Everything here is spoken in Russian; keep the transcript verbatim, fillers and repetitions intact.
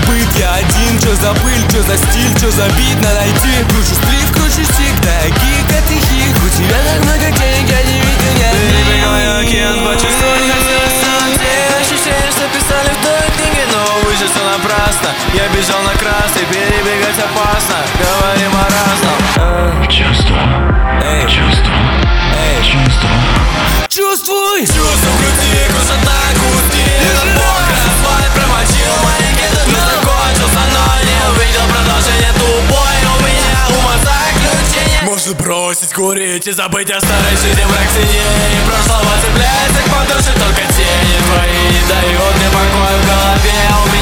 быт, я один. Чё за пыль, чё за стиль, чё за бит, надо найти. Кручу сплив, кручу стик, такие как ты хих. У тебя так много денег, я не видел ни одних. Перебегаю океан, почувствовать хотелось солнце. Ощущение, что писали в той книге, но выше все напрасно. Я бежал на красный, перебегать опасно. Говорим о разном. Чувство, Эй, чувство, эй, чувство. чувствуй! Чувство в груди, кружат на куски. Этот мокрый асфальт промочил мои кеды. Ты закончился, но не увидел продолжение. Тупой у меня ума заключение. Может бросить курить и забыть о старой жизни в раксине. И прошлого цепляется к подушке, только тени твои не дают мне покоя в голове. У меня